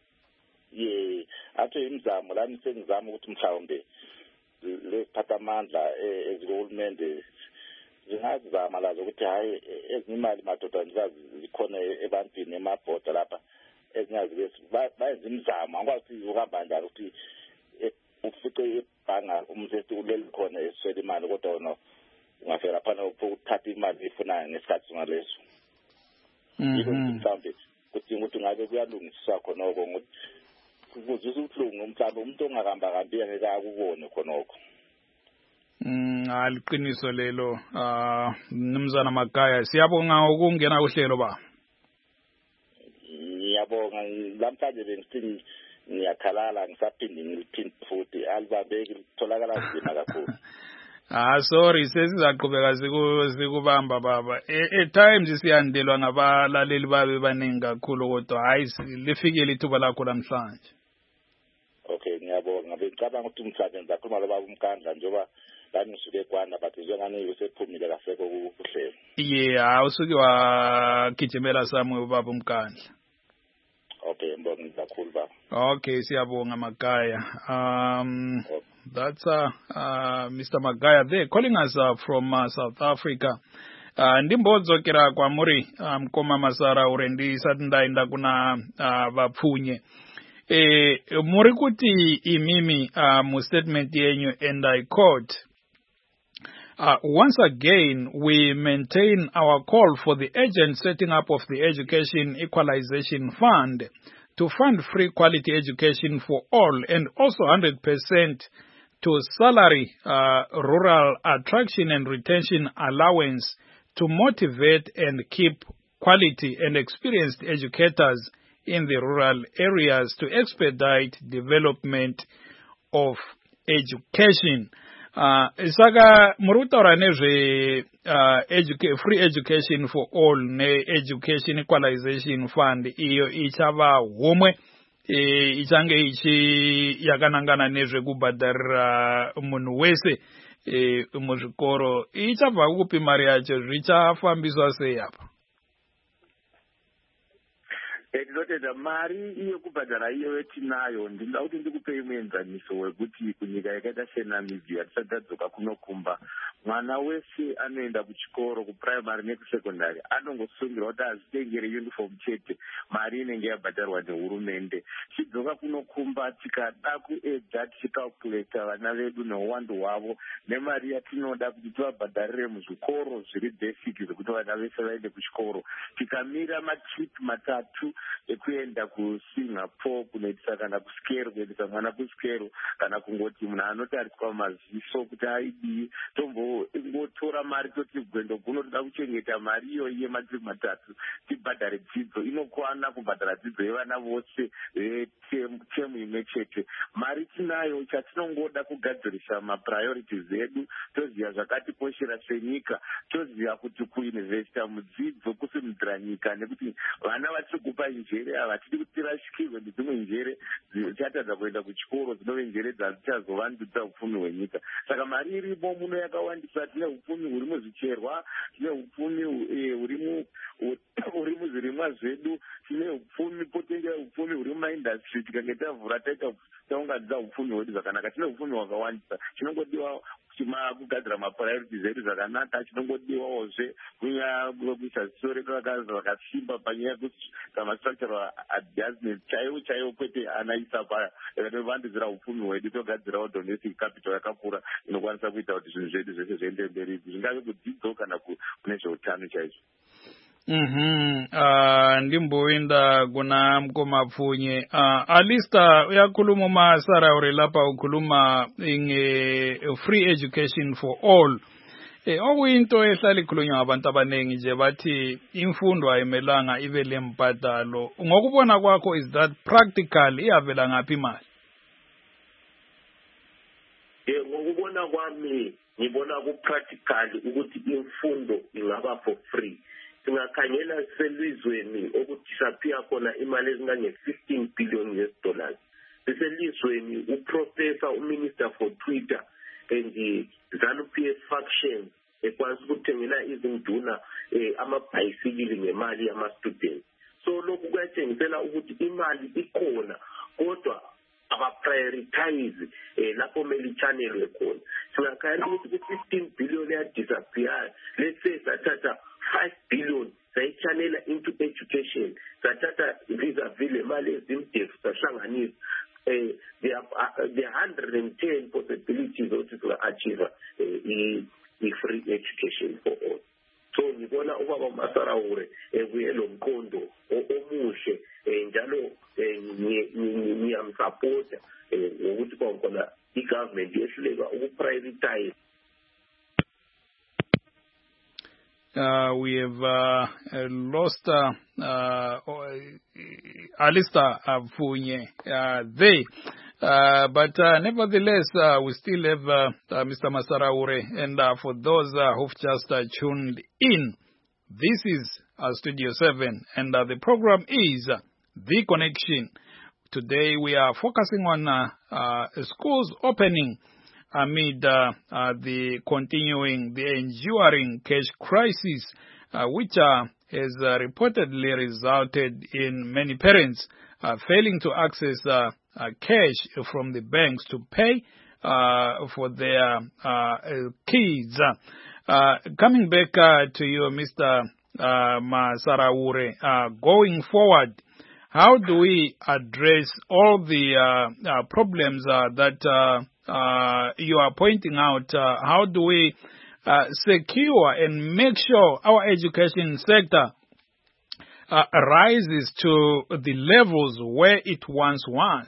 atho imizamo lami sengizama ukuthi mhlawumbe lesiphatha amandla ezikuhulumende zingazama lazo ukuthi hayi ezinye imali madoda zikhona ebantwini emabhoda lapha ezinyazi bayenza imizamo angikwazi ukuhamba njalo ukuthi ufice ibhanga umsethi uleli khona eswele imali kodwa wona ungafika laphana ukuthatha imali efunayo ngesikhathi singaleso yiko mhlawumbe kudinga ukuthi ngabe kuyalungiswa khonoko kuzisa ubuhlungu mhlawumbe umuntu ongahamba-hambi angeke akubone khonoko liqiniso lelo Mnumzana Magaya siyabonga ukungena uhlelo ba ngiyabonga lamhlanje bengithi ngiyakhalala ngisaphinde ngiliphinde futhi alibambeki litholakala nzima kakhulu sorry sesizaqhubeka sikubamba baba at times siyandelwa ngabalaleli babe baningi kakhulu kodwa hayi lifikile ithuba lakho namhlanje okay ngiyabonga bengicabanga ukuthi umsebenzi akhuluma lo baba uMkandla njengoba lami ngisuke eGwanda but njengani usephumile kasekho kuhlelo usuke wagijimela sami ubaba uMkandla okay ngibonga kakhulu baba okay siyabonga Magaya that's Mr. Magaya there calling us from South Africa ndimbodzokera kwamuri mkoma Masara urendi satindaenda kuna vapfunye muri kuti imimi mu statement yenyu and I quote once again, we maintain our call for the urgent setting up of the Education Equalization Fund to fund free quality education for all and also 100% to salary rural attraction and retention allowance to motivate and keep quality and experienced educators in the rural areas to expedite development of education. Saka murutaura nezve free education for all ne education equalization fund iyo ichava homwe ichange ichi yakanangana nezve kubhadharira munhu wese muzvikoro ichabva kupi mari yacho zvichafambiswa sei apa ndinotenda mari iyo kubhadhara iyo yetinayo ndinoda kuti ndikupe imwe enzaniso wekuti kunyika yakaita seNamibia tisati tadzoka kunokumba mwana wese anoenda kuchikoro kupuraimari nekusekondari anongosungirwa kuti azvitengere uniform chete mari inenge yabhadharwa nehurumende tidzoka kunokumba tikada kuedza tichikalkuleta vana vedu neuwandu hwavo nemari yatinoda kuti tivabhadharire muzvikoro zviri basic zvekuti vana vese vaende kuchikoro tikamira matrip matatu ekuenda kuSingapore kunoitisa kana kusikero kuendesa mwana kusikero kana kungoti munhu anotariswa maziso kuti aidii tombotora mari toti gwendo guno toda kuchengeta mari iyoyi yematrip matatu tibhadhare dzidzo inokwana kubhadhara dzidzo yevana vose vetemu imwe chete mari tinayo chatinongoda kugadzirisa mapriorities edu toziva zvakatikoshera senyika toziva kuti kuyunivhesita mudzidzo kusimudzira nyika nekuti vana vatiri kupa njere ava tiri kuti tirashikirwe nedzimwe njere dzichatadza kuenda kuchikoro dzinove njere dzichazovandudza upfumi hwenyika saka mari irimo muno yakawandisa tine upfumi huri muzvicherwa tine upfumi huri muzvirimwa zvedu tine upfumi potengera upfumi huri mumaindastry tikange tavhura taunganidza upfumi hwedu zvakanaka tine upfumi hwakawandisa chinongodiwa kugadzira mapuriorities edu zvakanaka chinongodiwawozve kuisa sore rakasimba panyaya yekuti kamastructural adjustment chaiwo kwete anaisa vandidzira upfumi hwedu togadzirawo domestic capital yakakura inokwanisa kuita kuti zvinhu zvedu zvese zviende mberi zvingave kudzidzo kana kune zveutano chaizvo. Ndimboenda kuna Mkomapfunye. Alista uyakhuluma uMasaraure lapha ukhuluma free education for all. Okuyinto ehlala ikhulunywa ngabantu abaningi nje bathi imfundo ayimelanga ibe lempatalo. Ngokubona kwakho, is that practical? Iyavela ngaphi imali? Ngokubona kwami ngibona ku-practical ukuthi imfundo ingaba for free. Singakhangela selizweni okudisappear khona imali ezingange-$15 billion. Siselizweni uprofessor, uminister for Twitter and ZANU-PF faction ekwazi ukuthengela izinduna amabhayisikili ngemali yama-students. So lokhu kuyatshengisela ukuthi imali ikhona kodwa abaprioritize lapho kumele ichanelwe khona. Singakhangela ukuthi ku-15 billion yadisappear, let's say sathatha 5 billion sayichanela into education, sathatha vis-a-vis le mali ezimdefu sahlanganisa. There are 110 possibilities ukuthi singa-achieve i-free education for all. So ngibona ubaba uMasaraure kuyelo mqondo omuhle njalo ngiyamsupporta ukuthi khona i-government yehluleka ukuprioritize. We have lost Alista Mfunye there. But nevertheless, we still have Mr. Masaraure. And for those who've just tuned in, this is Studio 7. And the program is The Connection. Today we are focusing on schools opening amid the enduring cash crisis, which has reportedly resulted in many parents failing to access cash from the banks to pay for their kids. Coming back to you, Mr. Masaraure, going forward, how do we address all the problems that you are pointing out? How do we secure and make sure our education sector rises to the levels where it once was?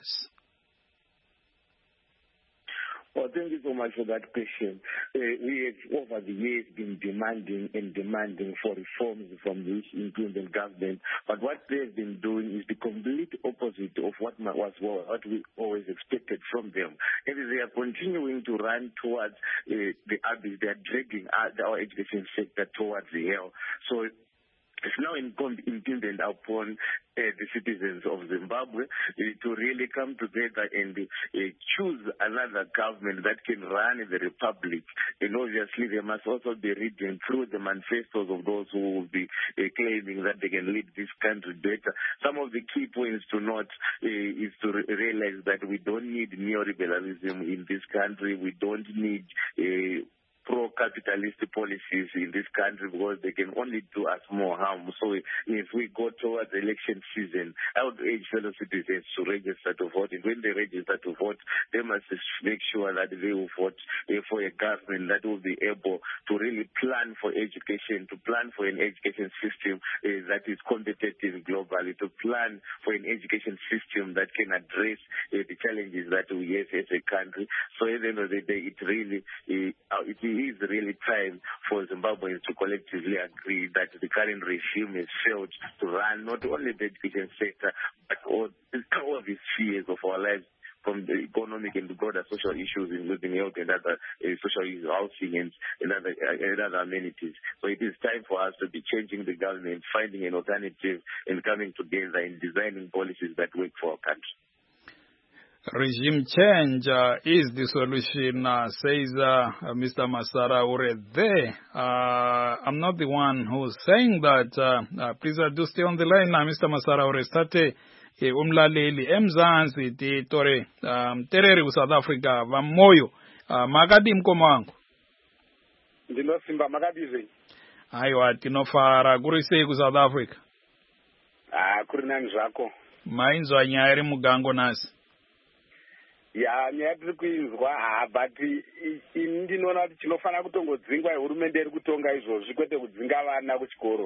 Well, thank you so much for that question. We have, over the years, been demanding for reforms from this incumbent government. But what they've been doing is the complete opposite of what we always expected from them. And they are continuing to run towards the abyss. They are dragging our education sector towards the hell. So it's now incumbent upon the citizens of Zimbabwe to really come together and choose another government that can run the republic. And obviously they must also be reading through the manifestos of those who will be claiming that they can lead this country better. Some of the key points to note is to realize that we don't need neoliberalism in this country. We don't need pro-capitalist policies in this country because they can only do us more harm. So if we go towards election season, I would urge fellow citizens to register to vote. And when they register to vote, they must make sure that they will vote for a government that will be able to really plan for education, to plan for an education system that is competitive globally, to plan for an education system that can address the challenges that we have as a country. So at the end of the day, it is really time for Zimbabweans to collectively agree that the current regime has failed to run not only the education sector, but all the spheres of our lives, from the economic and the broader social issues, including health and other social issues, housing and other amenities. So it is time for us to be changing the government, finding an alternative, and coming together and designing policies that work for our country. Regime change is the solution, says Mr. Masaraure there. I'm not the one who's saying that. Please do stay on the line now, Mr. Masaraure. Starte umlaleli emzansi titore tereri South Africa vamoyo Makadi mkoma wangu. Ndinosimba makadizve. Aiwa tinofara kuri sei ku South Africa? Kuri nani zvako. Mainzwa nyaya iri mugango nasi. Ya nyaya tiri kuinzwa but ini ndinoona kuti chinofanira kutongodzingwa hurumende iri kutonga izvozvi kwete kudzinga vana kuchikoro.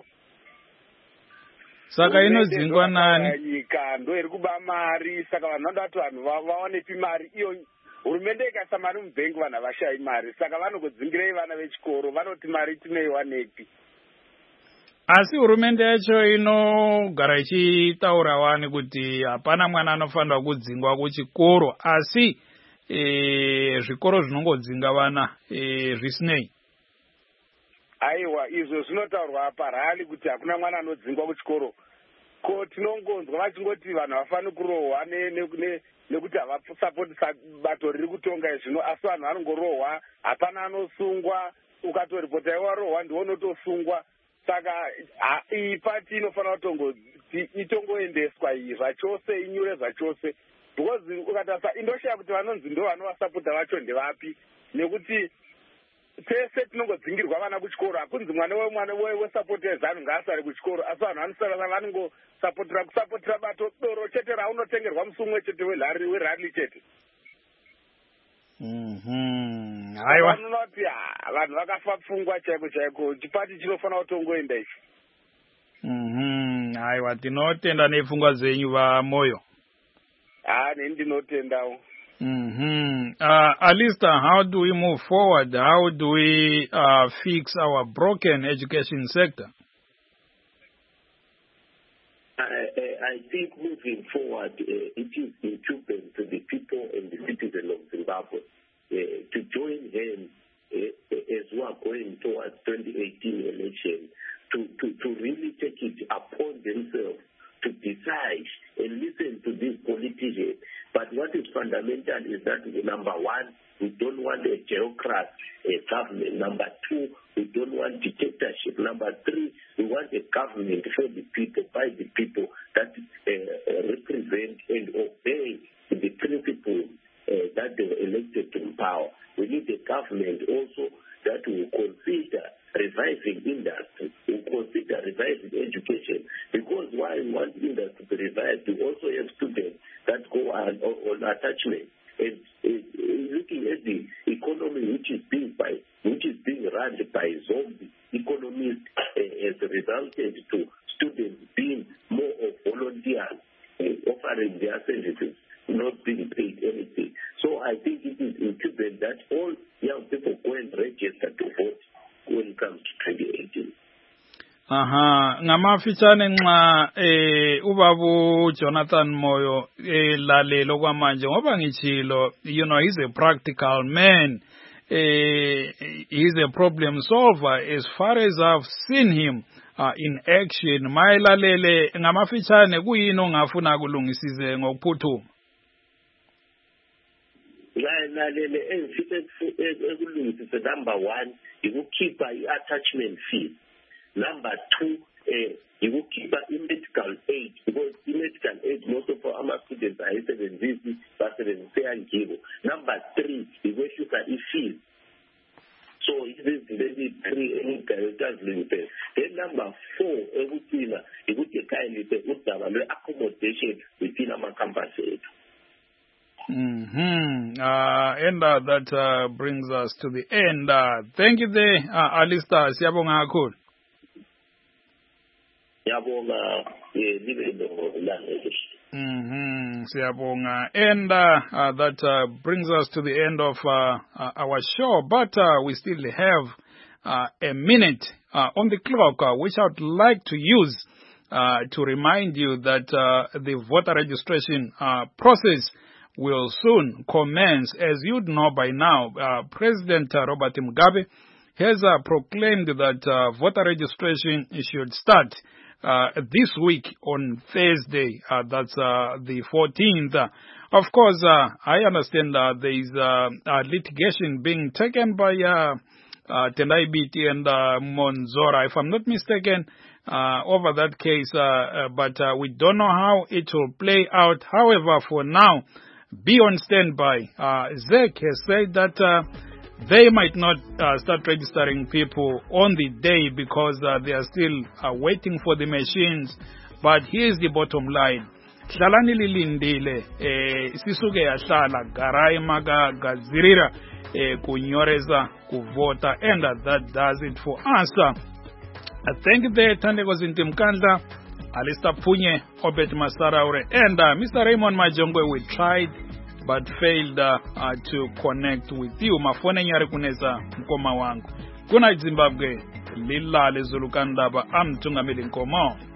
Saka inodzingwa nani? Nyika ndo iri kuba mari saka vanhu vanoda kuti vanhu vaonepi mari iyo. Hurumende ikaisa mari mubhengi vanhu havashayi mari saka vanogodzingirei vana vechikoro vanoti mari tinoiwanepi. Asi hurumende yacho inogara ichitaura wani kuti hapana mwana anofanira kudzingwa kuchikoro asi zvikoro zvinongodzinga vana zvisinei. Aiwa izvo zvinotaurwa parali kuti hakuna mwana anodzingwa kuchikoro. Ko tinongonzwa vachingoti vanhu havafani kurohwa nekuti havasapotisa bato riri kutonga zvino asi vanhu vanongorohwa hapana anosungwa ukatoripota iwarohwa ndiwo unotosungwa. Saka ipati inofanira itongoendeswa iyi zvachose inyure zvachose because ukatarisa indoshaya kuti vanonzi ndo vanovasapota vacho ndevapi nekuti tese tinongodzingirwa vana kuchikoro hakunzi mwana wesapoti ezanu ngaasari kuchikoro asi vanhu vanosara vanongosapotira bato doro chete raunotengerwa musi umwe chete werali chete. Aiwa vanoti vanhu vakafa pfungwa chaiko chaiko chipati chinofanira kutongoenda ichi. Aiwa tinotenda nepfungwa dzenyu vamoyo. Neni ndinotendawo. Alistair, how do we move forward? How do we fix our broken education sector? I think moving forward, it is incumbent to the people and the citizens of Zimbabwe to join hands as we are going towards 2018 election, to really take it upon themselves to decide and listen to these politicians. But what is fundamental is that, number one, we don't want a bureaucrat government. Number two, we don't want dictatorship. Number three, we want a government for the people, by the people, that represent and obey the principles that they were elected to power. We need a government also that will consider reviving industry, will consider reviving education. Because while we want industry to revive, we also have students that go on attachment. And looking at the economy which is being run by zombie economies has resulted to students being more of volunteers offering their services, not being paid anything. So I think it is incumbent that all young people go and register to vote when it comes to 2018. Ngamafitshane nxa ubabu Jonathan Moyo lalelo kwamanje ngoba ngichilo, he's a practical man. He's a problem solver as far as I've seen him in action. Mayilalele ngamafitshane kuyini ongafuna kulungisize ngokuphuthuma? Number one, you will keep attachment fees. Number two, you will keep medical aid, because medical aid, most of our students are 750, but 750. Number three, you will keep fees. So it is very three characters limited. Then number four, you will take accommodation within our campus. And that brings us to the end. Thank you there, Alistair. Siyabonga kakhulu. Siyabonga. And that brings us to the end of our show. But we still have a minute on the clock, which I would like to use to remind you that the voter registration process will soon commence. As you'd know by now, President Robert Mugabe has proclaimed that voter registration should start this week on Thursday. That's the 14th. Of course, I understand there is litigation being taken by Tendai Biti and Monzora, if I'm not mistaken, over that case. But we don't know how it will play out. However, for now, be on standby. ZEC has said that they might not start registering people on the day because they are still waiting for the machines. But here's the bottom line. Hlalani lilindile sisuke yahlala garai maga gazirira kunyoreza kuvota, and that does it for us. I thank the Thandeko Zintimkandla, Alistair Punye, Obed Masaraure, and Mr. Raymond Majongwe. We tried but failed to connect with you. Mafone nyari kuneza mkoma wangu. Good night Zimbabwe. Lila lezulukandaba. I'm Tungamili Nkomo.